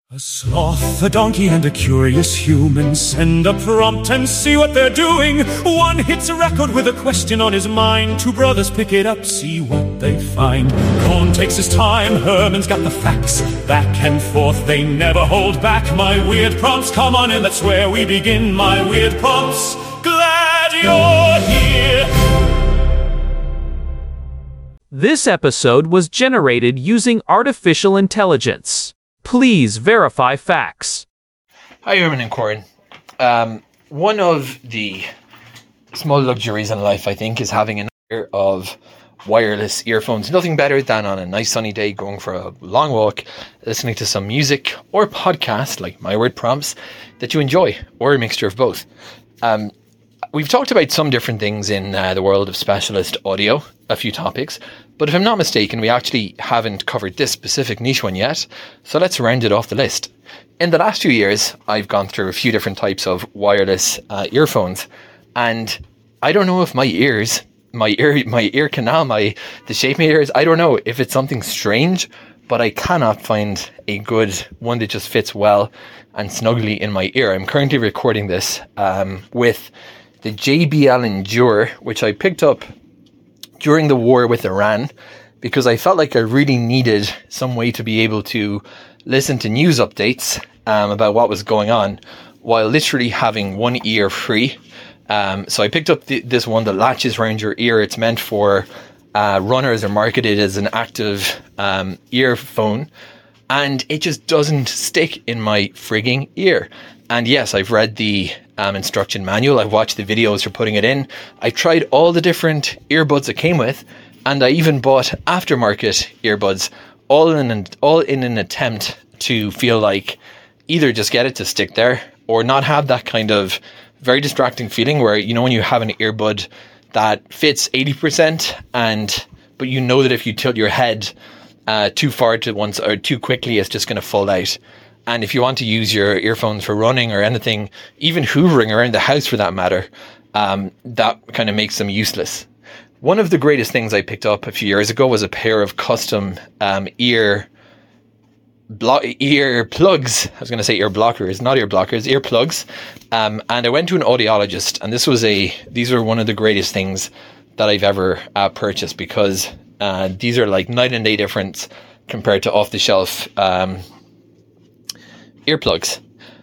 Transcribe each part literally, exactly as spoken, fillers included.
A sloth, a donkey, and a curious human send a prompt and see what they're doing. One hits a record with a question on his mind. Two brothers pick it up, see what they find. Cohn takes his time, Herman's got the facts. Back and forth, they never hold back. My weird prompts, come on in, that's where we begin. My weird prompts, glad you're here. This episode was generated using artificial intelligence. Please verify facts. Hi, Herman and Corin. Um, one of the small luxuries in life, I think, is having a pair of wireless earphones. Nothing better than on a nice sunny day going for a long walk, listening to some music or podcast like My Word Prompts that you enjoy, or a mixture of both. Um, we've talked about some different things in uh, the world of specialist audio, a few topics. But if I'm not mistaken, we actually haven't covered this specific niche one yet, so let's round it off the list. In the last few years, I've gone through a few different types of wireless uh, earphones, and I don't know if my ears, my ear, my ear canal, my the shape of my ears, I don't know if it's something strange, but I cannot find a good one that just fits well and snugly in my ear. I'm currently recording this um, with the J B L Endure, which I picked up during the war with Iran, because I felt like I really needed some way to be able to listen to news updates um, about what was going on while literally having one ear free. Um, so I picked up th- this one that latches around your ear. It's meant for uh, runners, or marketed as an active um, earphone, and it just doesn't stick in my frigging ear. And yes, I've read the um, instruction manual. I've watched the videos for putting it in. I tried all the different earbuds it came with, and I even bought aftermarket earbuds, all in an, all in an attempt to feel like either just get it to stick there or not have that kind of very distracting feeling where, you know, when you have an earbud that fits eighty percent, and but you know that if you tilt your head uh, too far to once or too quickly, it's just going to fall out. And if you want to use your earphones for running or anything, even hoovering around the house for that matter, um, that kind of makes them useless. One of the greatest things I picked up a few years ago was a pair of custom um, ear blo- ear plugs. I was going to say ear blockers, not ear blockers, ear plugs. Um, and I went to an audiologist, and this was a these are one of the greatest things that I've ever uh, purchased, because uh, these are like night and day difference compared to off the shelf Um, earplugs.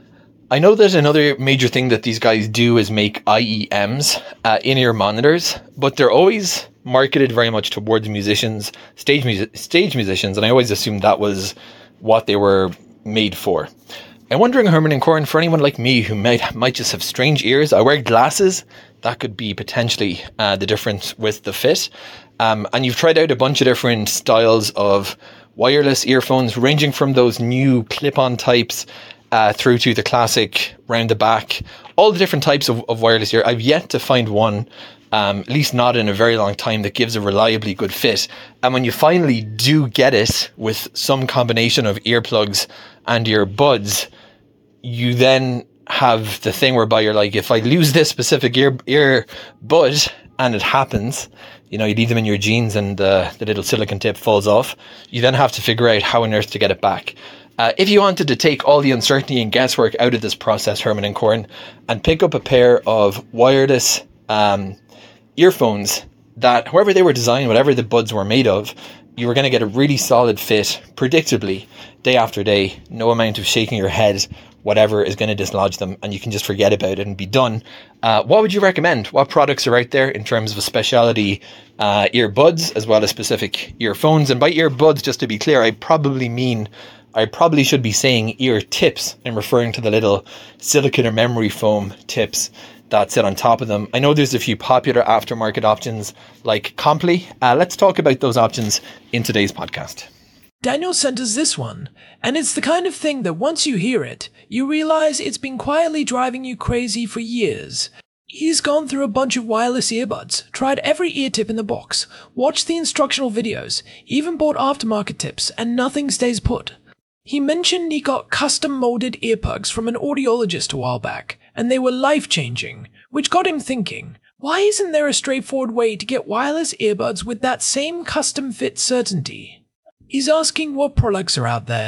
I know that another major thing that these guys do is make I E Ms, uh, in-ear monitors, but they're always marketed very much towards musicians, stage music, stage musicians, and I always assumed that was what they were made for. I'm wondering, Herman and Corin, for anyone like me who might might just have strange ears, I wear glasses, that could be potentially uh, the difference with the fit. Um, and you've tried out a bunch of different styles of wireless earphones, ranging from those new clip-on types uh, through to the classic round the back, all the different types of, of wireless ear. I've yet to find one, um, at least not in a very long time, that gives a reliably good fit. And when you finally do get it with some combination of earplugs and earbuds, you then have the thing whereby you're like, if I lose this specific ear earbud, and it happens, you know, you leave them in your jeans and uh, the little silicone tip falls off, you then have to figure out how on earth to get it back. Uh, if you wanted to take all the uncertainty and guesswork out of this process, Herman and Corin, and pick up a pair of wireless um, earphones that, however they were designed, whatever the buds were made of, you were going to get a really solid fit, predictably, day after day. No amount of shaking your head, whatever, is going to dislodge them, and you can just forget about it and be done. Uh, what would you recommend? What products are out there in terms of specialty uh, earbuds as well as specific earphones? And by earbuds, just to be clear, I probably mean, I probably should be saying ear tips. I'm referring to the little silicone or memory foam tips that sit on top of them. I know there's a few popular aftermarket options like Comply. Uh, let's talk about those options in today's podcast. Daniel sent us this one, and it's the kind of thing that once you hear it, you realize it's been quietly driving you crazy for years. He's gone through a bunch of wireless earbuds, tried every ear tip in the box, watched the instructional videos, even bought aftermarket tips, and nothing stays put. He mentioned he got custom-molded earplugs from an audiologist a while back, and they were life-changing, which got him thinking, why isn't there a straightforward way to get wireless earbuds with that same custom-fit certainty? He's asking what products are out there,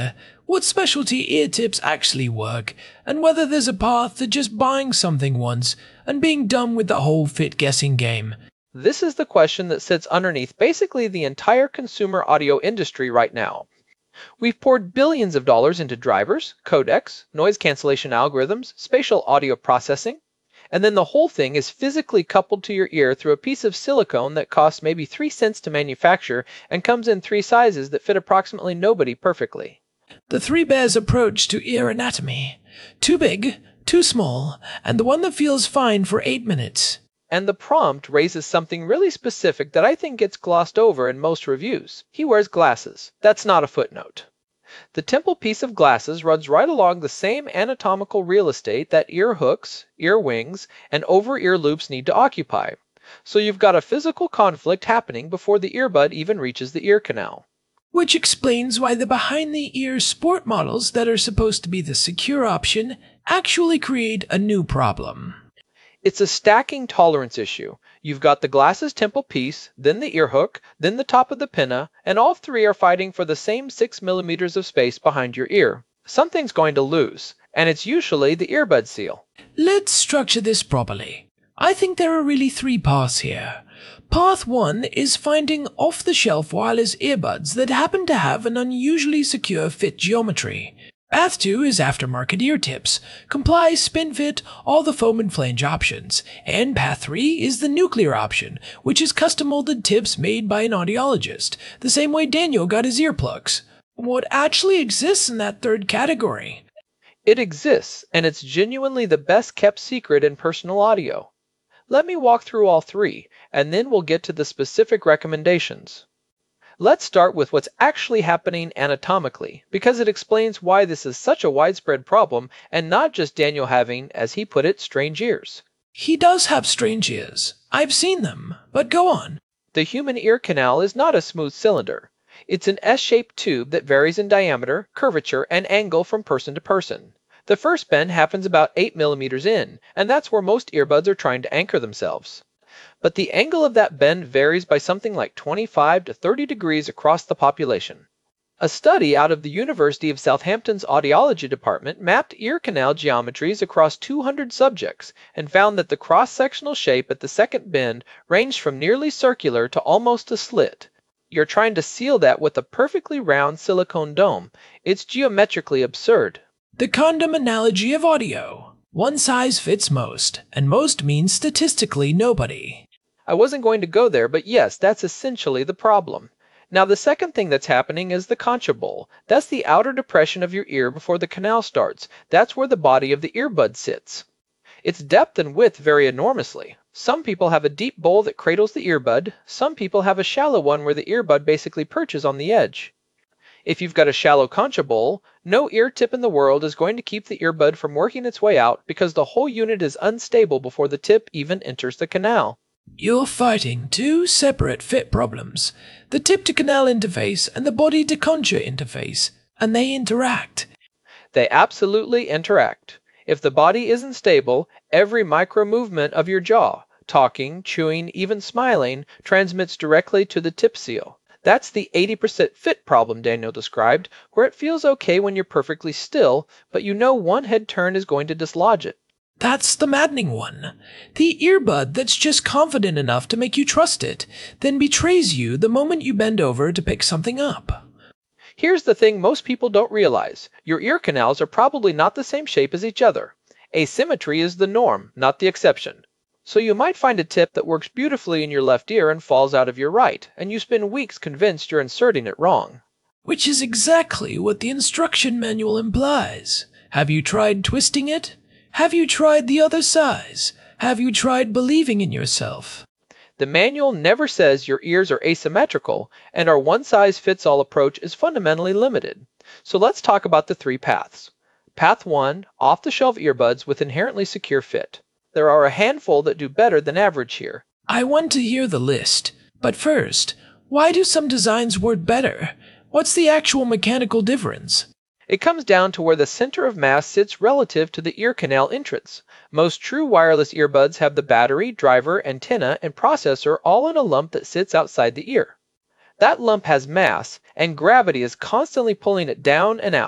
what specialty ear tips actually work, and whether there's a path to just buying something once and being done with the whole fit guessing game. This is the question that sits underneath basically the entire consumer audio industry right now. We've poured billions of dollars into drivers, codecs, noise cancellation algorithms, spatial audio processing, and then the whole thing is physically coupled to your ear through a piece of silicone that costs maybe three cents to manufacture and comes in three sizes that fit approximately nobody perfectly. The Three Bears approach to ear anatomy. Too big, too small, and the one that feels fine for eight minutes. And the prompt raises something really specific that I think gets glossed over in most reviews. He wears glasses. That's not a footnote. The temple piece of glasses runs right along the same anatomical real estate that ear hooks, ear wings, and over-ear loops need to occupy. So you've got a physical conflict happening before the earbud even reaches the ear canal. Which explains why the behind-the-ear sport models that are supposed to be the secure option actually create a new problem. It's a stacking tolerance issue. You've got the glasses temple piece, then the ear hook, then the top of the pinna, and all three are fighting for the same six millimeters of space behind your ear. Something's going to lose, and it's usually the earbud seal. Let's structure this properly. I think there are really three paths here. Path one is finding off-the-shelf wireless earbuds that happen to have an unusually secure fit geometry. Path two is aftermarket ear tips, comply, spin fit, all the foam and flange options. And Path three is the nuclear option, which is custom molded tips made by an audiologist, the same way Daniel got his earplugs. What actually exists in that third category? It exists, and it's genuinely the best kept secret in personal audio. Let me walk through all three, and then we'll get to the specific recommendations. Let's start with what's actually happening anatomically, because it explains why this is such a widespread problem and not just Daniel having, as he put it, strange ears. He does have strange ears. I've seen them, but go on. The human ear canal is not a smooth cylinder. It's an S-shaped tube that varies in diameter, curvature, and angle from person to person. The first bend happens about eight millimeters in, and that's where most earbuds are trying to anchor themselves. But the angle of that bend varies by something like twenty-five to thirty degrees across the population. A study out of the University of Southampton's audiology department mapped ear canal geometries across two hundred subjects and found that the cross-sectional shape at the second bend ranged from nearly circular to almost a slit. You're trying to seal that with a perfectly round silicone dome. It's geometrically absurd. The condom analogy of audio. One size fits most, and most means statistically nobody. I wasn't going to go there, but yes, that's essentially the problem. Now the second thing that's happening is the concha bowl. That's the outer depression of your ear before the canal starts. That's where the body of the earbud sits. Its depth and width vary enormously. Some people have a deep bowl that cradles the earbud. Some people have a shallow one where the earbud basically perches on the edge. If you've got a shallow concha bowl, no ear tip in the world is going to keep the earbud from working its way out because the whole unit is unstable before the tip even enters the canal. You're fighting two separate fit problems, the tip-to-canal interface and the body-to-concha interface, and they interact. They absolutely interact. If the body isn't stable, every micro-movement of your jaw, talking, chewing, even smiling, transmits directly to the tip seal. That's the eighty percent fit problem Daniel described, where it feels okay when you're perfectly still, but you know one head turn is going to dislodge it. That's the maddening one. The earbud that's just confident enough to make you trust it, then betrays you the moment you bend over to pick something up. Here's the thing most people don't realize. Your ear canals are probably not the same shape as each other. Asymmetry is the norm, not the exception. So you might find a tip that works beautifully in your left ear and falls out of your right, and you spend weeks convinced you're inserting it wrong. Which is exactly what the instruction manual implies. Have you tried twisting it? Have you tried the other size? Have you tried believing in yourself? The manual never says your ears are asymmetrical, and our one-size-fits-all approach is fundamentally limited. So let's talk about the three paths. Path one, off-the-shelf earbuds with inherently secure fit. There are a handful that do better than average here. I want to hear the list. But first, why do some designs work better? What's the actual mechanical difference? It comes down to where the center of mass sits relative to the ear canal entrance. Most true wireless earbuds have the battery, driver, antenna, and processor all in a lump that sits outside the ear. That lump has mass, and gravity is constantly pulling it down and out.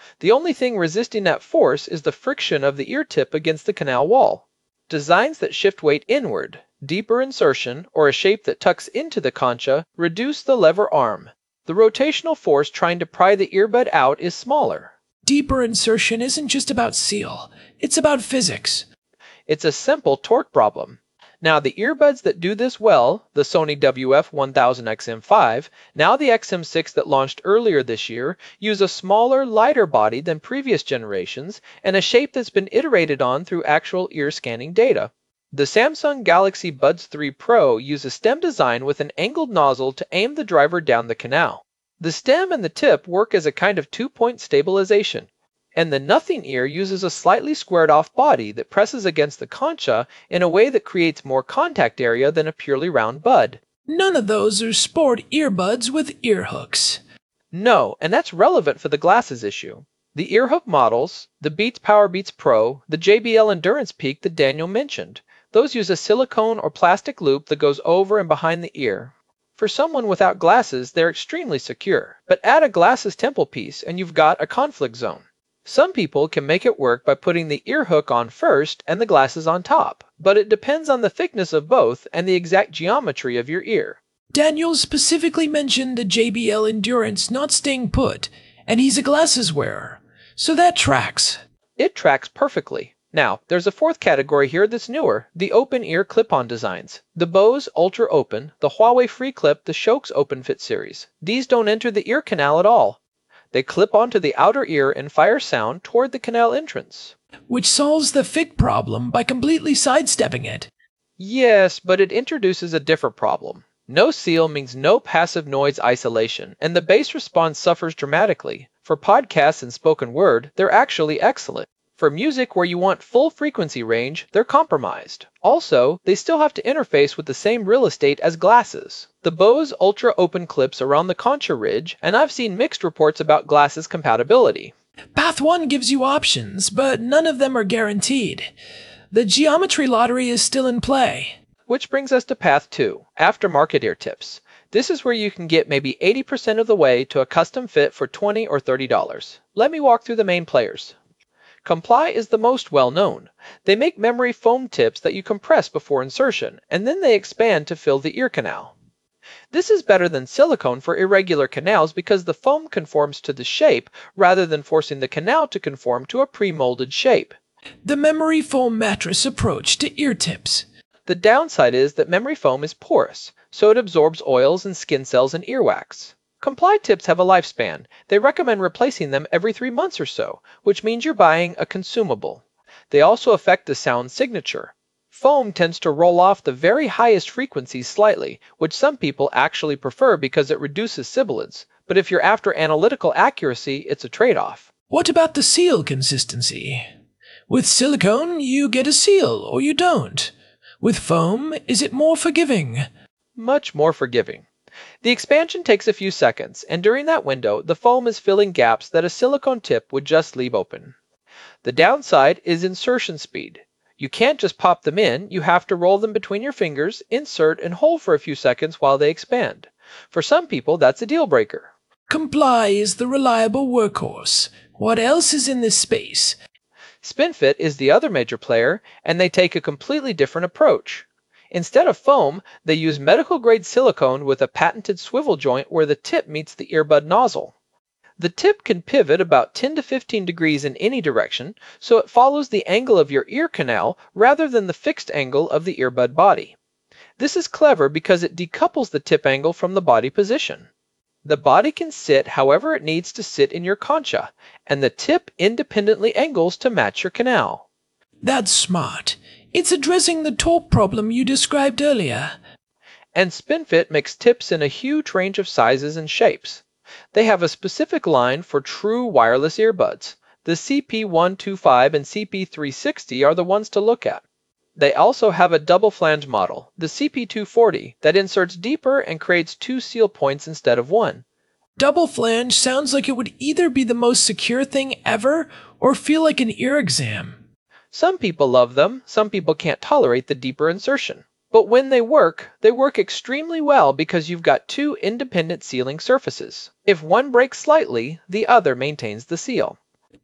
The only thing resisting that force is the friction of the ear tip against the canal wall. Designs that shift weight inward, deeper insertion, or a shape that tucks into the concha reduce the lever arm. The rotational force trying to pry the earbud out is smaller. Deeper insertion isn't just about seal, it's about physics. It's a simple torque problem. Now the earbuds that do this well, the Sony W F one thousand X M five, now the X M six that launched earlier this year, use a smaller, lighter body than previous generations and a shape that's been iterated on through actual ear scanning data. The Samsung Galaxy Buds three Pro use a stem design with an angled nozzle to aim the driver down the canal. The stem and the tip work as a kind of two-point stabilization, and the Nothing ear uses a slightly squared-off body that presses against the concha in a way that creates more contact area than a purely round bud. None of those are sport earbuds with ear hooks. No, and that's relevant for the glasses issue. The earhook models, the Beats PowerBeats Pro, the J B L Endurance Peak that Daniel mentioned, those use a silicone or plastic loop that goes over and behind the ear. For someone without glasses, they're extremely secure, but add a glasses temple piece and you've got a conflict zone. Some people can make it work by putting the ear hook on first and the glasses on top, but it depends on the thickness of both and the exact geometry of your ear. Daniel specifically mentioned the J B L Endurance not staying put, and he's a glasses wearer, so that tracks. It tracks perfectly. Now, there's a fourth category here that's newer, the open ear clip-on designs. The Bose Ultra Open, the Huawei Free Clip, the Shokes Open Fit series. These don't enter the ear canal at all. They clip onto the outer ear and fire sound toward the canal entrance. Which solves the fit problem by completely sidestepping it. Yes, but it introduces a different problem. No seal means no passive noise isolation, and the bass response suffers dramatically. For podcasts and spoken word, they're actually excellent. For music where you want full frequency range, they're compromised. Also, they still have to interface with the same real estate as glasses. The Bose Ultra Open clips are on the concha ridge, and I've seen mixed reports about glasses compatibility. Path one gives you options, but none of them are guaranteed. The geometry lottery is still in play. Which brings us to Path two, aftermarket ear tips. This is where you can get maybe eighty percent of the way to a custom fit for twenty dollars or thirty dollars. Let me walk through the main players. Comply is the most well-known. They make memory foam tips that you compress before insertion, and then they expand to fill the ear canal. This is better than silicone for irregular canals because the foam conforms to the shape rather than forcing the canal to conform to a pre-molded shape. The memory foam mattress approach to ear tips. The downside is that memory foam is porous, so it absorbs oils and skin cells and earwax. Comply tips have a lifespan. They recommend replacing them every three months or so, which means you're buying a consumable. They also affect the sound signature. Foam tends to roll off the very highest frequencies slightly, which some people actually prefer because it reduces sibilance, but if you're after analytical accuracy, it's a trade-off. What about the seal consistency? With silicone, you get a seal, or you don't. With foam, is it more forgiving? Much more forgiving. The expansion takes a few seconds, and during that window, the foam is filling gaps that a silicone tip would just leave open. The downside is insertion speed. You can't just pop them in, you have to roll them between your fingers, insert, and hold for a few seconds while they expand. For some people, that's a deal breaker. Comply is the reliable workhorse. What else is in this space? SpinFit is the other major player, and they take a completely different approach. Instead of foam, they use medical-grade silicone with a patented swivel joint where the tip meets the earbud nozzle. The tip can pivot about ten to fifteen degrees in any direction, so it follows the angle of your ear canal rather than the fixed angle of the earbud body. This is clever because it decouples the tip angle from the body position. The body can sit however it needs to sit in your concha, and the tip independently angles to match your canal. That's smart. It's addressing the torque problem you described earlier. And SpinFit makes tips in a huge range of sizes and shapes. They have a specific line for true wireless earbuds. The C P one twenty-five and C P three sixty are the ones to look at. They also have a double flange model, the C P two forty, that inserts deeper and creates two seal points instead of one. Double flange sounds like it would either be the most secure thing ever or feel like an ear exam. Some people love them, some people can't tolerate the deeper insertion. But when they work, they work extremely well because you've got two independent sealing surfaces. If one breaks slightly, the other maintains the seal.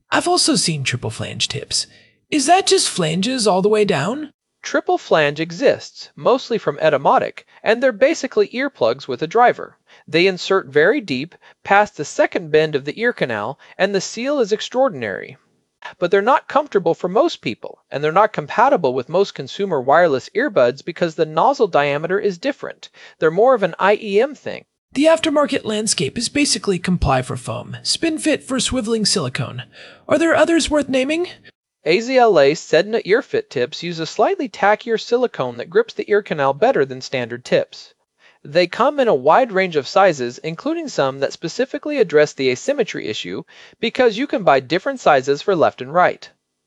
I've also seen triple flange tips. Is that just flanges all the way down? Triple flange exists, mostly from Etymotic, and they're basically earplugs with a driver. They insert very deep, past the second bend of the ear canal, and the seal is extraordinary. But they're not comfortable for most people, and they're not compatible with most consumer wireless earbuds because the nozzle diameter is different. They're more of an I E M thing. The aftermarket landscape is basically Comply for foam, SpinFit for swiveling silicone. Are there others worth naming? A Z L A Sedna earfit tips use a slightly tackier silicone that grips the ear canal better than standard tips. They come in a wide range of sizes, including some that specifically address the asymmetry issue, because you can buy different sizes for left and right.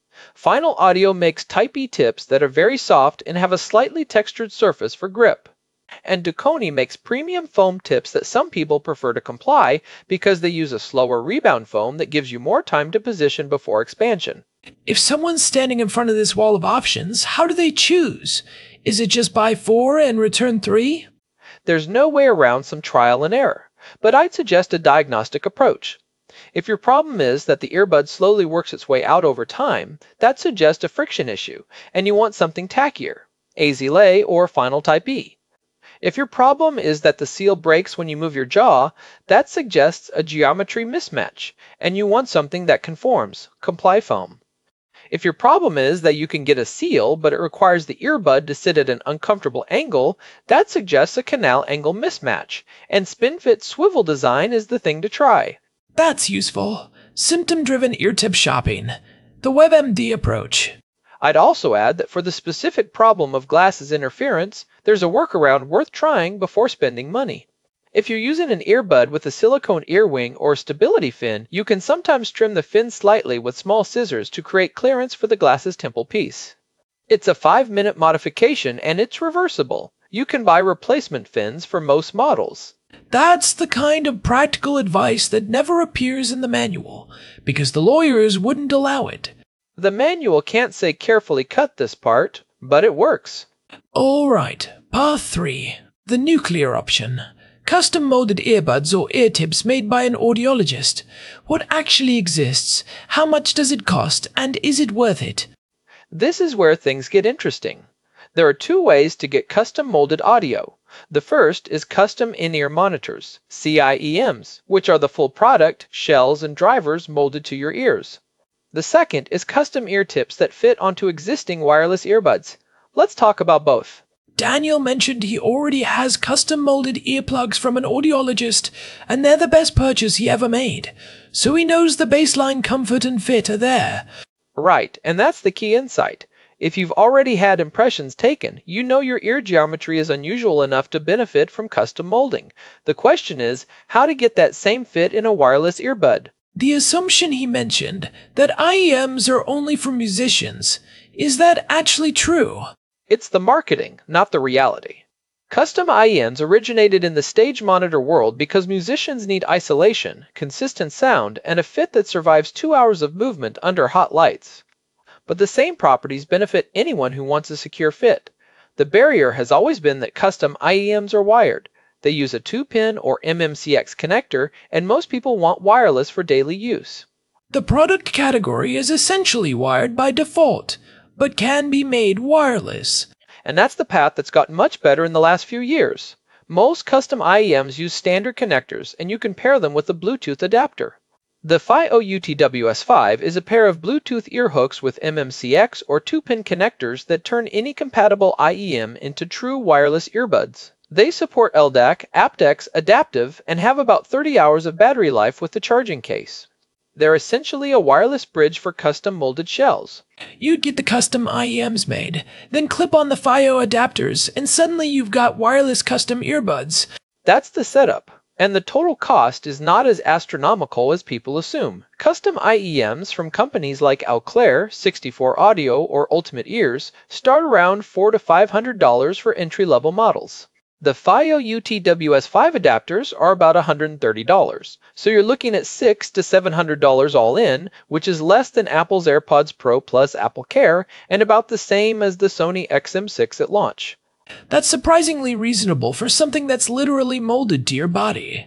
Final Audio makes Type E tips that are very soft and have a slightly textured surface for grip. And Duconi makes premium foam tips that some people prefer to Comply because they use a slower rebound foam that gives you more time to position before expansion. If someone's standing in front of this wall of options, how do they choose? Is it just buy four and return three? There's no way around some trial and error, but I'd suggest a diagnostic approach. If your problem is that the earbud slowly works its way out over time, that suggests a friction issue, and you want something tackier, A Z L A or Final Type E. If your problem is that the seal breaks when you move your jaw, that suggests a geometry mismatch, and you want something that conforms, Comply foam. If your problem is that you can get a seal, but it requires the earbud to sit at an uncomfortable angle, that suggests a canal angle mismatch, and SpinFit swivel design is the thing to try. That's useful. Symptom-driven ear tip shopping. The WebMD approach. I'd also add that for the specific problem of glasses interference, there's a workaround worth trying before spending money. If you're using an earbud with a silicone ear wing or stability fin, you can sometimes trim the fin slightly with small scissors to create clearance for the glasses temple piece. It's a five minute modification and it's reversible. You can buy replacement fins for most models. That's the kind of practical advice that never appears in the manual, because the lawyers wouldn't allow it. The manual can't say carefully cut this part, but it works. All right, path three, the nuclear option. Custom molded earbuds or ear tips made by an audiologist. What actually exists? How much does it cost? And is it worth it? This is where things get interesting. There are two ways to get custom molded audio. The first is custom in-ear monitors, C I E Ms, which are the full product, shells, and drivers molded to your ears. The second is custom ear tips that fit onto existing wireless earbuds. Let's talk about both. Daniel mentioned he already has custom molded earplugs from an audiologist, and they're the best purchase he ever made. So he knows the baseline comfort and fit are there. Right, and that's the key insight. If you've already had impressions taken, you know your ear geometry is unusual enough to benefit from custom molding. The question is, how to get that same fit in a wireless earbud. The assumption he mentioned, that I E Ms are only for musicians, is that actually true? It's the marketing, not the reality. Custom I E Ms originated in the stage monitor world because musicians need isolation, consistent sound, and a fit that survives two hours of movement under hot lights. But the same properties benefit anyone who wants a secure fit. The barrier has always been that custom I E Ms are wired. They use a two pin or M M C X connector, and most people want wireless for daily use. The product category is essentially wired by default, but can be made wireless. And that's the path that's gotten much better in the last few years. Most custom I E Ms use standard connectors, and you can pair them with a Bluetooth adapter. The F I O U T W S five is a pair of Bluetooth ear hooks with M M C X or two pin connectors that turn any compatible I E M into true wireless earbuds. They support L D A C, aptX, adaptive, and have about thirty hours of battery life with the charging case. They're essentially a wireless bridge for custom molded shells. You'd get the custom I E Ms made, then clip on the F I O adapters, and suddenly you've got wireless custom earbuds. That's the setup, and the total cost is not as astronomical as people assume. Custom I E Ms from companies like Alclair, sixty-four Audio, or Ultimate Ears start around four hundred to five hundred dollars for entry-level models. The F I O U T W S five adapters are about one hundred thirty dollars, so you're looking at six hundred to seven hundred dollars all in, which is less than Apple's AirPods Pro plus Apple Care, and about the same as the Sony X M six at launch. That's surprisingly reasonable for something that's literally molded to your body.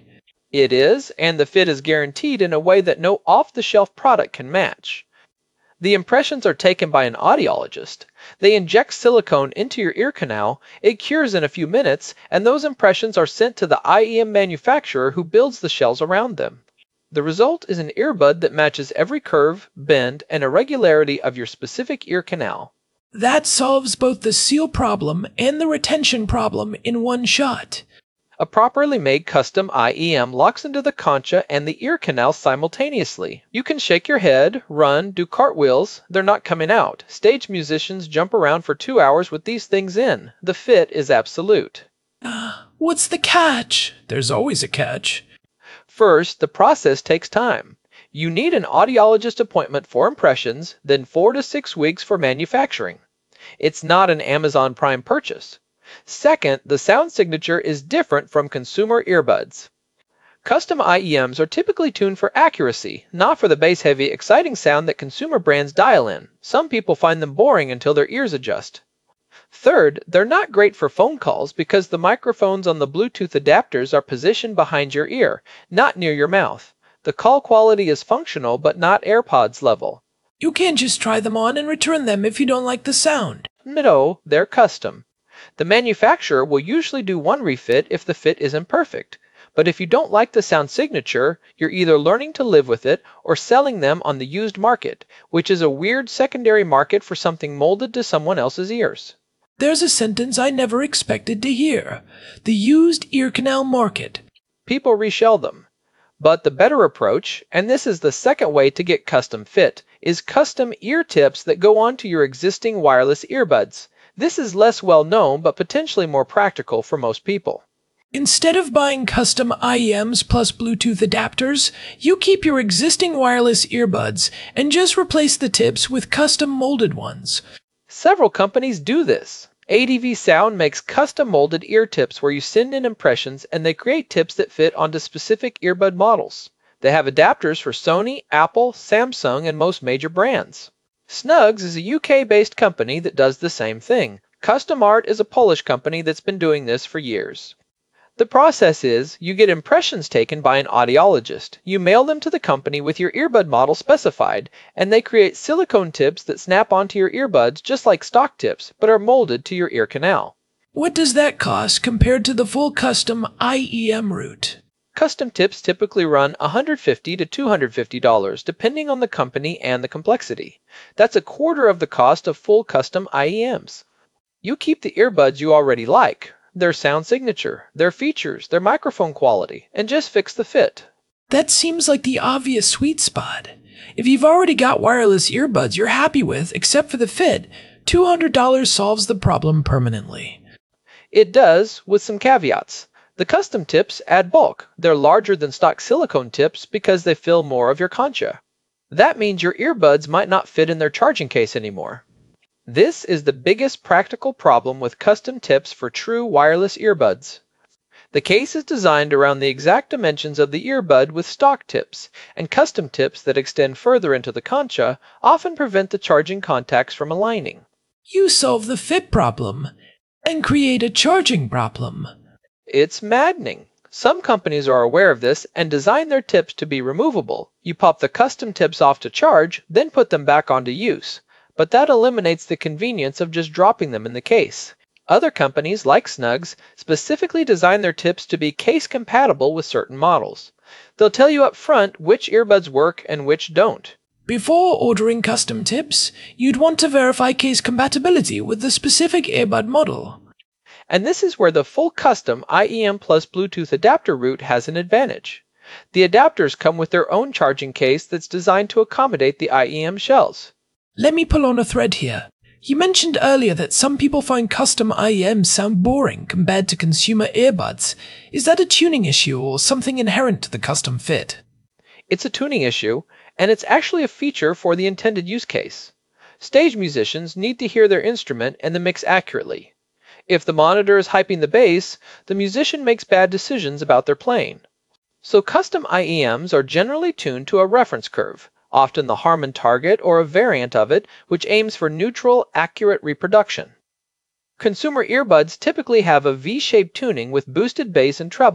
It is, and the fit is guaranteed in a way that no off-the-shelf product can match. The impressions are taken by an audiologist. They inject silicone into your ear canal, it cures in a few minutes, and those impressions are sent to the I E M manufacturer who builds the shells around them. The result is an earbud that matches every curve, bend, and irregularity of your specific ear canal. That solves both the seal problem and the retention problem in one shot. A properly made custom I E M locks into the concha and the ear canal simultaneously. You can shake your head, run, do cartwheels. They're not coming out. Stage musicians jump around for two hours with these things in. The fit is absolute. Uh, what's the catch? There's always a catch. First, the process takes time. You need an audiologist appointment for impressions, then four to six weeks for manufacturing. It's not an Amazon Prime purchase. Second, the sound signature is different from consumer earbuds. Custom I E Ms are typically tuned for accuracy, not for the bass-heavy, exciting sound that consumer brands dial in. Some people find them boring until their ears adjust. Third, they're not great for phone calls because the microphones on the Bluetooth adapters are positioned behind your ear, not near your mouth. The call quality is functional but not AirPods level. You can't just try them on and return them if you don't like the sound. No, they're custom. The manufacturer will usually do one refit if the fit isn't perfect, but if you don't like the sound signature, you're either learning to live with it or selling them on the used market, which is a weird secondary market for something molded to someone else's ears. There's a sentence I never expected to hear. The used ear canal market. People reshell them. But the better approach, and this is the second way to get custom fit, is custom ear tips that go onto your existing wireless earbuds. This is less well known but potentially more practical for most people. Instead of buying custom I E Ms plus Bluetooth adapters, you keep your existing wireless earbuds and just replace the tips with custom molded ones. Several companies do this. A D V Sound makes custom molded ear tips where you send in impressions and they create tips that fit onto specific earbud models. They have adapters for Sony, Apple, Samsung, and most major brands. Snugs is a U K-based company that does the same thing. Custom Art is a Polish company that's been doing this for years. The process is, you get impressions taken by an audiologist. You mail them to the company with your earbud model specified, and they create silicone tips that snap onto your earbuds just like stock tips, but are molded to your ear canal. What does that cost compared to the full custom I E M route? Custom tips typically run one hundred fifty to two hundred fifty dollars depending on the company and the complexity. That's a quarter of the cost of full custom I E Ms. You keep the earbuds you already like, their sound signature, their features, their microphone quality, and just fix the fit. That seems like the obvious sweet spot. If you've already got wireless earbuds you're happy with, except for the fit, two hundred dollars solves the problem permanently. It does, with some caveats. The custom tips add bulk. They're larger than stock silicone tips because they fill more of your concha. That means your earbuds might not fit in their charging case anymore. This is the biggest practical problem with custom tips for true wireless earbuds. The case is designed around the exact dimensions of the earbud with stock tips, and custom tips that extend further into the concha often prevent the charging contacts from aligning. You solve the fit problem and create a charging problem. It's maddening. Some companies are aware of this and design their tips to be removable. You pop the custom tips off to charge, then put them back onto use. But that eliminates the convenience of just dropping them in the case. Other companies, like Snugs, specifically design their tips to be case compatible with certain models. They'll tell you up front which earbuds work and which don't. Before ordering custom tips, you'd want to verify case compatibility with the specific earbud model. And this is where the full custom I E M plus Bluetooth adapter route has an advantage. The adapters come with their own charging case that's designed to accommodate the I E M shells. Let me pull on a thread here. You mentioned earlier that some people find custom I E Ms sound boring compared to consumer earbuds. Is that a tuning issue or something inherent to the custom fit? It's a tuning issue, and it's actually a feature for the intended use case. Stage musicians need to hear their instrument and the mix accurately. If the monitor is hyping the bass, the musician makes bad decisions about their playing. So custom I E Ms are generally tuned to a reference curve, often the Harman target or a variant of it, which aims for neutral, accurate reproduction. Consumer earbuds typically have a V-shaped tuning with boosted bass and treble.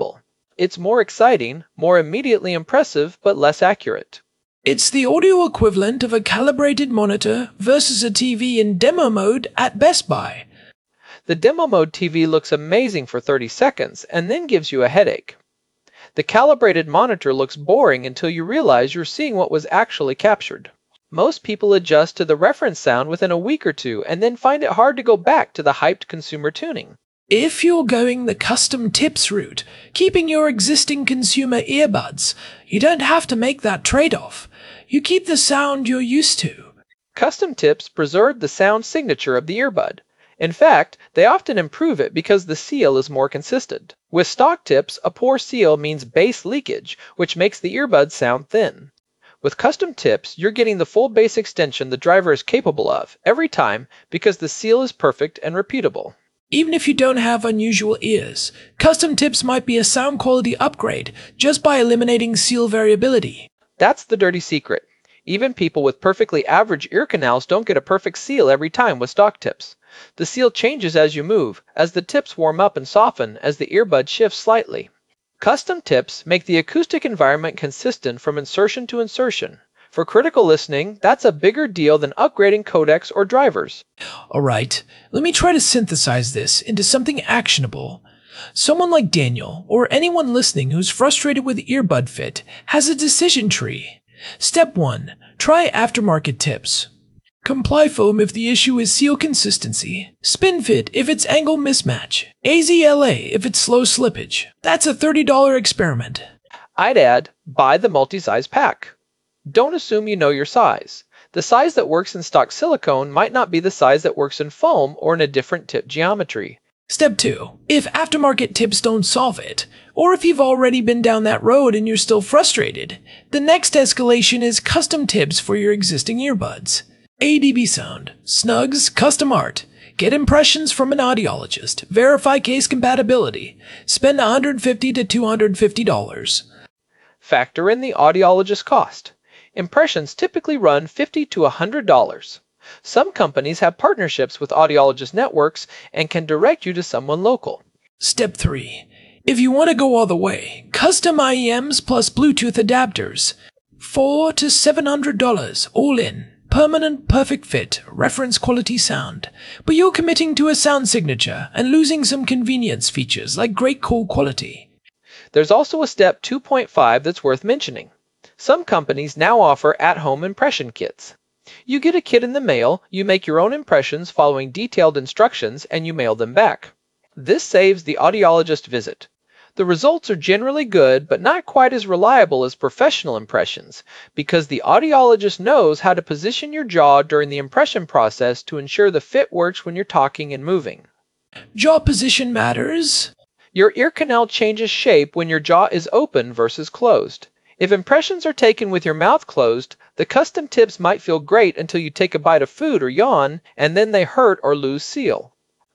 It's more exciting, more immediately impressive, but less accurate. It's the audio equivalent of a calibrated monitor versus a T V in demo mode at Best Buy. The demo mode T V looks amazing for thirty seconds and then gives you a headache. The calibrated monitor looks boring until you realize you're seeing what was actually captured. Most people adjust to the reference sound within a week or two and then find it hard to go back to the hyped consumer tuning. If you're going the custom tips route, keeping your existing consumer earbuds, you don't have to make that trade-off. You keep the sound you're used to. Custom tips preserve the sound signature of the earbud. In fact, they often improve it because the seal is more consistent. With stock tips, a poor seal means bass leakage, which makes the earbuds sound thin. With custom tips, you're getting the full bass extension the driver is capable of every time because the seal is perfect and repeatable. Even if you don't have unusual ears, custom tips might be a sound quality upgrade just by eliminating seal variability. That's the dirty secret. Even people with perfectly average ear canals don't get a perfect seal every time with stock tips. The seal changes as you move, as the tips warm up and soften as the earbud shifts slightly. Custom tips make the acoustic environment consistent from insertion to insertion. For critical listening, that's a bigger deal than upgrading codecs or drivers. Alright, let me try to synthesize this into something actionable. Someone like Daniel, or anyone listening who's frustrated with earbud fit, has a decision tree. Step one. Try aftermarket tips. ComplyFoam if the issue is seal consistency. SpinFit if it's angle mismatch. A Z L A if it's slow slippage. That's a thirty dollar experiment. I'd add, buy the multi-size pack. Don't assume you know your size. The size that works in stock silicone might not be the size that works in foam or in a different tip geometry. Step two. If aftermarket tips don't solve it, or if you've already been down that road and you're still frustrated, the next escalation is custom tips for your existing earbuds. A D B Sound, Snugs, Custom Art. Get impressions from an audiologist. Verify case compatibility. Spend one hundred fifty to two hundred fifty dollars. Factor in the audiologist cost. Impressions typically run fifty to one hundred dollars. Some companies have partnerships with audiologist networks and can direct you to someone local. Step three. If you want to go all the way, custom I E Ms plus Bluetooth adapters. four to seven hundred dollars all in. Permanent, perfect fit, reference quality sound. But you're committing to a sound signature and losing some convenience features like great call quality. There's also a step two point five that's worth mentioning. Some companies now offer at-home impression kits. You get a kit in the mail, you make your own impressions following detailed instructions, and you mail them back. This saves the audiologist visit. The results are generally good, but not quite as reliable as professional impressions, because the audiologist knows how to position your jaw during the impression process to ensure the fit works when you're talking and moving. Jaw position matters. Your ear canal changes shape when your jaw is open versus closed. If impressions are taken with your mouth closed, the custom tips might feel great until you take a bite of food or yawn, and then they hurt or lose seal.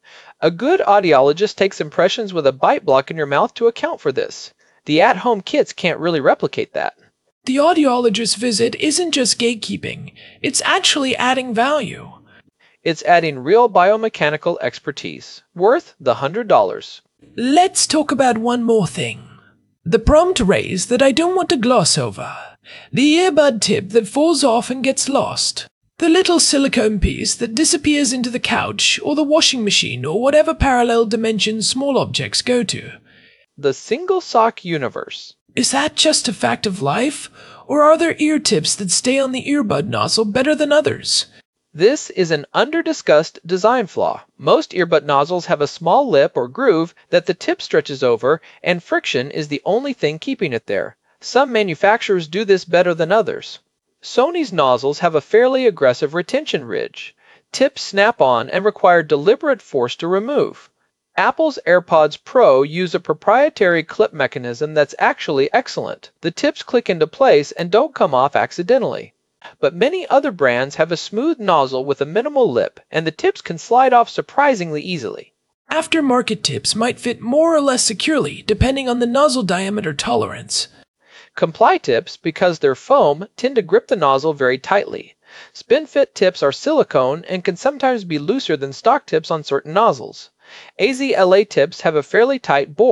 A good audiologist takes impressions with a bite block in your mouth to account for this. The at-home kits can't really replicate that. The audiologist visit isn't just gatekeeping, it's actually adding value. It's adding real biomechanical expertise, worth the one hundred dollars. Let's talk about one more thing. The prompt raised that I don't want to gloss over. The earbud tip that falls off and gets lost. The little silicone piece that disappears into the couch or the washing machine or whatever parallel dimension small objects go to. The single sock universe. Is that just a fact of life? Or are there ear tips that stay on the earbud nozzle better than others? This is an under-discussed design flaw. Most earbud nozzles have a small lip or groove that the tip stretches over, and friction is the only thing keeping it there. Some manufacturers do this better than others. Sony's nozzles have a fairly aggressive retention ridge. Tips snap on and require deliberate force to remove. Apple's AirPods Pro use a proprietary clip mechanism that's actually excellent. The tips click into place and don't come off accidentally. But many other brands have a smooth nozzle with a minimal lip, and the tips can slide off surprisingly easily. Aftermarket tips might fit more or less securely depending on the nozzle diameter tolerance. Comply tips, because they're foam, tend to grip the nozzle very tightly. SpinFit tips are silicone and can sometimes be looser than stock tips on certain nozzles. A Z L A tips have a fairly tight bore.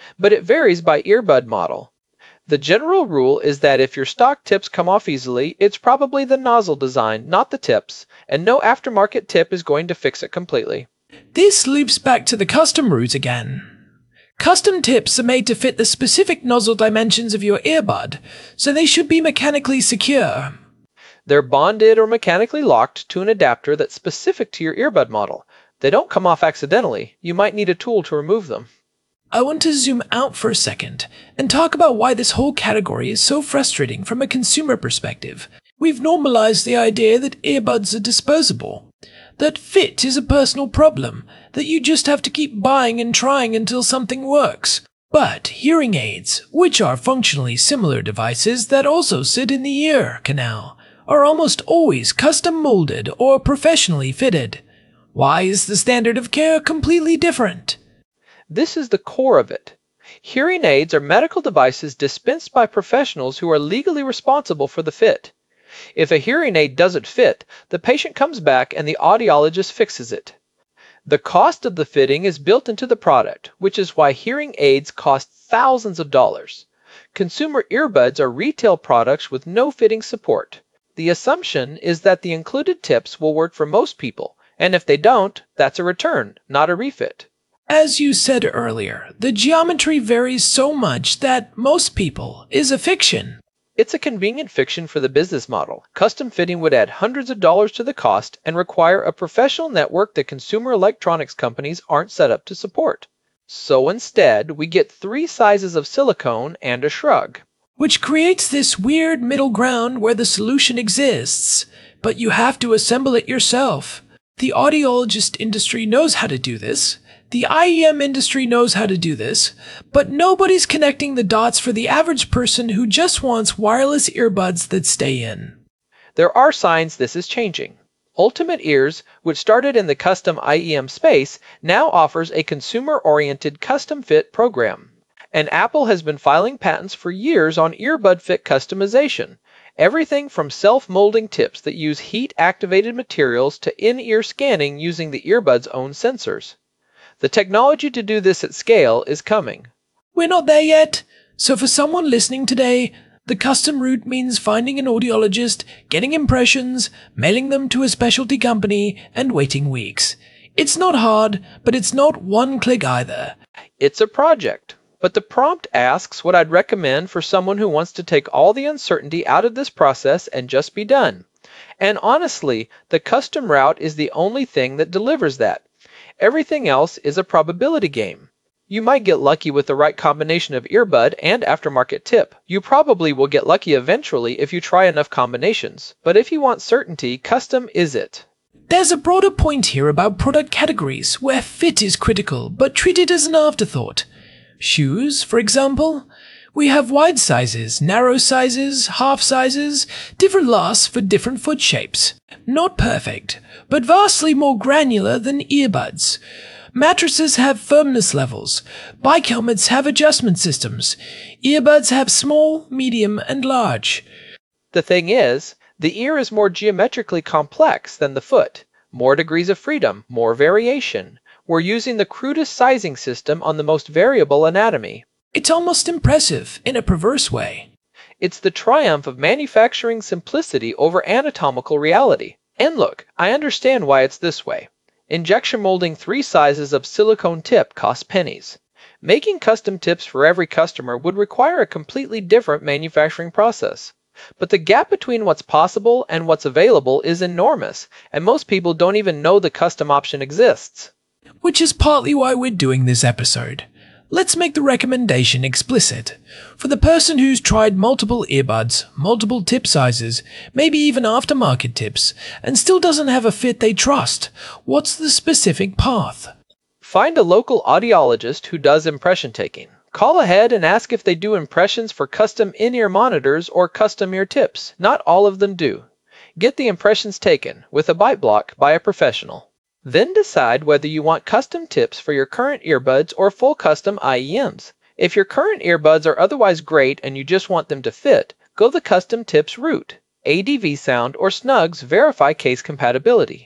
but it varies by earbud model. The general rule is that if your stock tips come off easily, it's probably the nozzle design, not the tips, and no aftermarket tip is going to fix it completely. This loops back to the custom route again. Custom tips are made to fit the specific nozzle dimensions of your earbud, so they should be mechanically secure. They're bonded or mechanically locked to an adapter that's specific to your earbud model. They don't come off accidentally. You might need a tool to remove them. I want to zoom out for a second and talk about why this whole category is so frustrating from a consumer perspective. We've normalized the idea that earbuds are disposable, that fit is a personal problem, that you just have to keep buying and trying until something works. But hearing aids, which are functionally similar devices that also sit in the ear canal, are almost always custom molded or professionally fitted. Why is the standard of care completely different? This is the core of it. Hearing aids are medical devices dispensed by professionals who are legally responsible for the fit. If a hearing aid doesn't fit, the patient comes back and the audiologist fixes it. The cost of the fitting is built into the product, which is why hearing aids cost thousands of dollars. Consumer earbuds are retail products with no fitting support. The assumption is that the included tips will work for most people, and if they don't, that's a return, not a refit. As you said earlier, the geometry varies so much that most people is a fiction. It's a convenient fiction for the business model. Custom fitting would add hundreds of dollars to the cost and require a professional network that consumer electronics companies aren't set up to support. So instead, we get three sizes of silicone and a shrug. Which creates this weird middle ground where the solution exists, but you have to assemble it yourself. The audiologist industry knows how to do this. The I E M industry knows how to do this, but nobody's connecting the dots for the average person who just wants wireless earbuds that stay in. There are signs this is changing. Ultimate Ears, which started in the custom I E M space, now offers a consumer-oriented custom fit program. And Apple has been filing patents for years on earbud fit customization. Everything from self-molding tips that use heat-activated materials to in-ear scanning using the earbud's own sensors. The technology to do this at scale is coming. We're not there yet, so for someone listening today, the custom route means finding an audiologist, getting impressions, mailing them to a specialty company, and waiting weeks. It's not hard, but it's not one click either. It's a project, but the prompt asks what I'd recommend for someone who wants to take all the uncertainty out of this process and just be done. And honestly, the custom route is the only thing that delivers that. Everything else is a probability game. You might get lucky with the right combination of earbud and aftermarket tip. You probably will get lucky eventually if you try enough combinations. But if you want certainty, custom is it. There's a broader point here about product categories where fit is critical but treated as an afterthought. Shoes, for example. We have wide sizes, narrow sizes, half sizes, different lasts for different foot shapes. Not perfect, but vastly more granular than earbuds. Mattresses have firmness levels. Bike helmets have adjustment systems. Earbuds have small, medium, and large. The thing is, the ear is more geometrically complex than the foot. More degrees of freedom, more variation. We're using the crudest sizing system on the most variable anatomy. It's almost impressive, in a perverse way. It's the triumph of manufacturing simplicity over anatomical reality. And look, I understand why it's this way. Injection molding three sizes of silicone tip costs pennies. Making custom tips for every customer would require a completely different manufacturing process. But the gap between what's possible and what's available is enormous, and most people don't even know the custom option exists. Which is partly why we're doing this episode. Let's make the recommendation explicit. For the person who's tried multiple earbuds, multiple tip sizes, maybe even aftermarket tips, and still doesn't have a fit they trust, what's the specific path? Find a local audiologist who does impression taking. Call ahead and ask if they do impressions for custom in-ear monitors or custom ear tips. Not all of them do. Get the impressions taken, with a bite block, by a professional. Then decide whether you want custom tips for your current earbuds or full custom I E Ms. If your current earbuds are otherwise great and you just want them to fit, go the custom tips route. A D V Sound or Snugs verify case compatibility.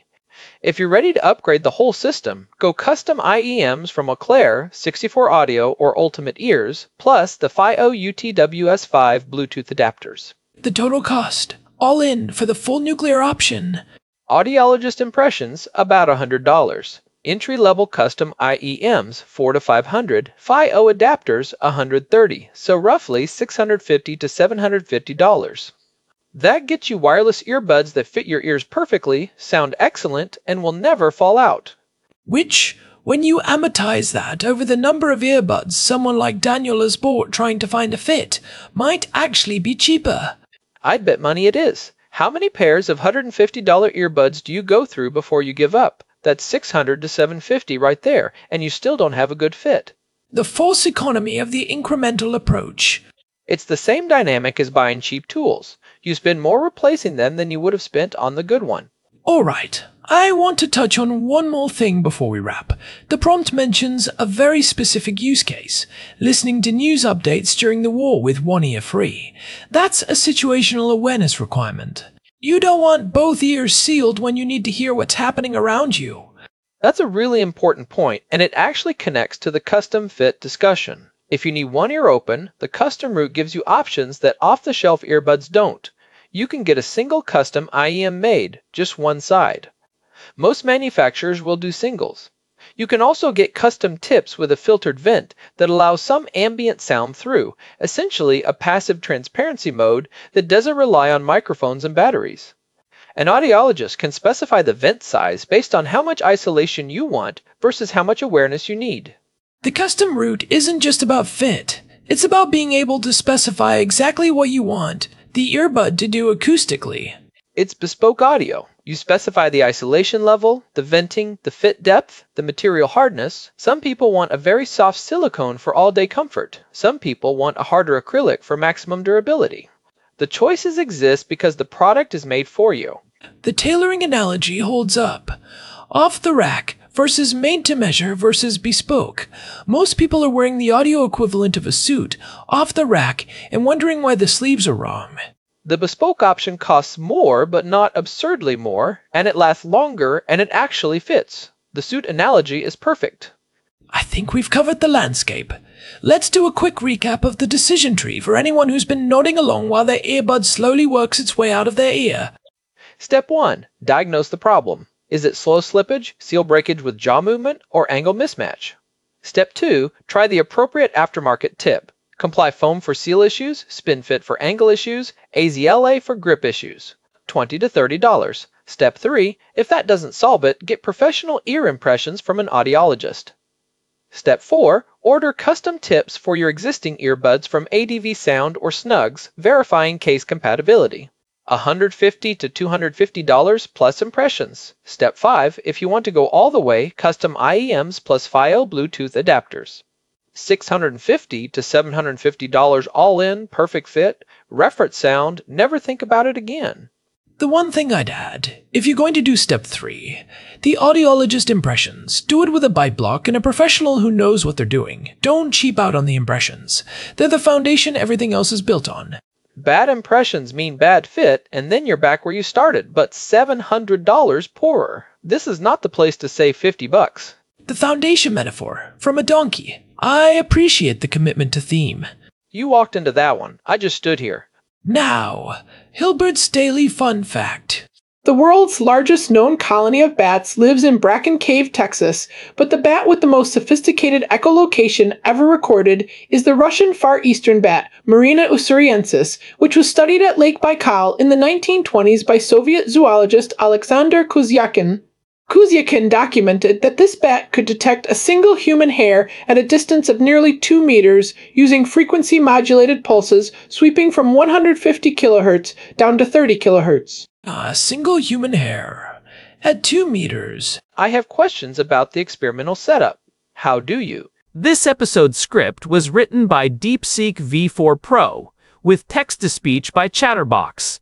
If you're ready to upgrade the whole system, go custom I E Ms from Auclair, sixty-four Audio, or Ultimate Ears, plus the FiO U T W S five Bluetooth adapters. The total cost, all in for the full nuclear option. Audiologist impressions, about one hundred dollars. Entry-level custom I E Ms, four to five hundred. FiO adapters, one hundred thirty dollars, so roughly six hundred fifty to seven hundred fifty dollars. That gets you wireless earbuds that fit your ears perfectly, sound excellent, and will never fall out. Which, when you amortize that over the number of earbuds someone like Daniel has bought trying to find a fit, might actually be cheaper. I'd bet money it is. How many pairs of one hundred fifty dollars earbuds do you go through before you give up? That's six hundred to seven hundred fifty right there, and you still don't have a good fit. The false economy of the incremental approach. It's the same dynamic as buying cheap tools. You spend more replacing them than you would have spent on the good one. Alright, I want to touch on one more thing before we wrap. The prompt mentions a very specific use case, listening to news updates during the war with one ear free. That's a situational awareness requirement. You don't want both ears sealed when you need to hear what's happening around you. That's a really important point, and it actually connects to the custom fit discussion. If you need one ear open, the custom route gives you options that off-the-shelf earbuds don't. You can get a single custom I E M made, just one side. Most manufacturers will do singles. You can also get custom tips with a filtered vent that allows some ambient sound through, essentially a passive transparency mode that doesn't rely on microphones and batteries. An audiologist can specify the vent size based on how much isolation you want versus how much awareness you need. The custom route isn't just about fit. It's about being able to specify exactly what you want the earbud to do acoustically. It's bespoke audio. You specify the isolation level, the venting, the fit depth, the material hardness. Some people want a very soft silicone for all-day comfort. Some people want a harder acrylic for maximum durability. The choices exist because the product is made for you. The tailoring analogy holds up. Off the rack versus made to measure versus bespoke. Most people are wearing the audio equivalent of a suit, off the rack, and wondering why the sleeves are wrong. The bespoke option costs more, but not absurdly more, and it lasts longer, and it actually fits. The suit analogy is perfect. I think we've covered the landscape. Let's do a quick recap of the decision tree for anyone who's been nodding along while their earbud slowly works its way out of their ear. Step one. Diagnose the problem. Is it slow slippage, seal breakage with jaw movement, or angle mismatch? Step two. Try the appropriate aftermarket tip. Comply foam for seal issues, spin fit for angle issues, A Z L A for grip issues. twenty to thirty dollars. Step three. If that doesn't solve it, get professional ear impressions from an audiologist. Step four. Order custom tips for your existing earbuds from A D V Sound or Snugs, verifying case compatibility. one hundred fifty to two hundred fifty dollars plus impressions. Step five. If you want to go all the way, custom I E Ms plus FiO Bluetooth adapters. six hundred fifty to seven hundred fifty dollars all in, perfect fit, reference sound, never think about it again. The one thing I'd add, if you're going to do step three, the audiologist impressions, do it with a bite block and a professional who knows what they're doing. Don't cheap out on the impressions. They're the foundation everything else is built on. Bad impressions mean bad fit, and then you're back where you started, but seven hundred dollars poorer. This is not the place to save fifty bucks. The foundation metaphor, from a donkey. I appreciate the commitment to theme. You walked into that one. I just stood here. Now, Hilbert's Daily Fun Fact. The world's largest known colony of bats lives in Bracken Cave, Texas, but the bat with the most sophisticated echolocation ever recorded is the Russian Far Eastern bat, Marina usuriensis, which was studied at Lake Baikal in the nineteen twenties by Soviet zoologist Alexander Kuzyakin. Kuzyakin documented that this bat could detect a single human hair at a distance of nearly two meters using frequency-modulated pulses sweeping from one hundred fifty kilohertz down to thirty kilohertz. A single human hair. At two meters. I have questions about the experimental setup. How do you? This episode's script was written by DeepSeek V four Pro, with text-to-speech by Chatterbox.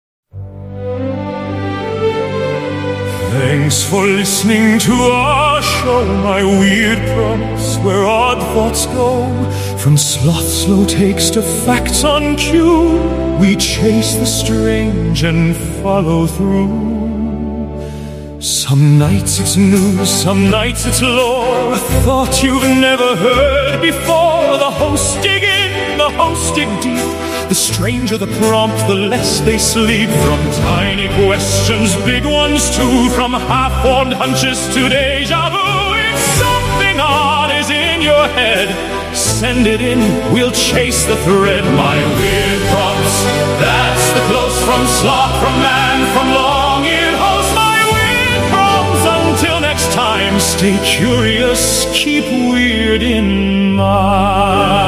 Thanks for listening to our show, my weird promise, where odd thoughts go. From sloth slow takes to facts on cue, we chase the strange and follow through. Some nights it's news, some nights it's lore, a thought you've never heard before. The hosts dig in, the hosts dig deep. The stranger the prompt, the less they sleep. From tiny questions, big ones too, from half-formed hunches to deja vu. If something odd is in your head, send it in, we'll chase the thread. My weird prompts, that's the close from sloth, from man, from long-eared host. My weird prompts, until next time, stay curious, keep weird in mind.